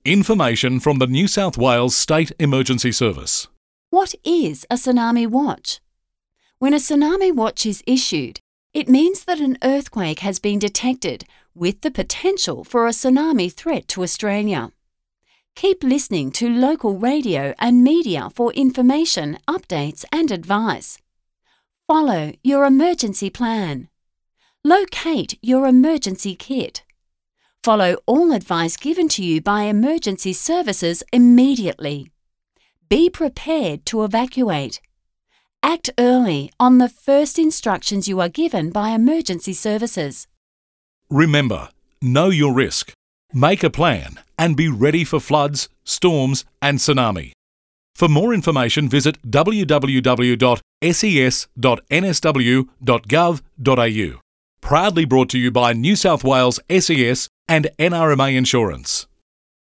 Information from the New South Wales State Emergency Service. What is a tsunami watch? When a tsunami watch is issued, it means that an earthquake has been detected with the potential for a tsunami threat to Australia. Keep listening to local radio and media for information, updates and advice. Follow your emergency plan. Locate your emergency kit. Follow all advice given to you by emergency services immediately. Be prepared to evacuate. Act early on the first instructions you are given by emergency services. Remember, know your risk, make a plan and be ready for floods, storms and tsunami. For more information, visit www.ses.nsw.gov.au. Proudly brought to you by New South Wales SES and NRMA Insurance.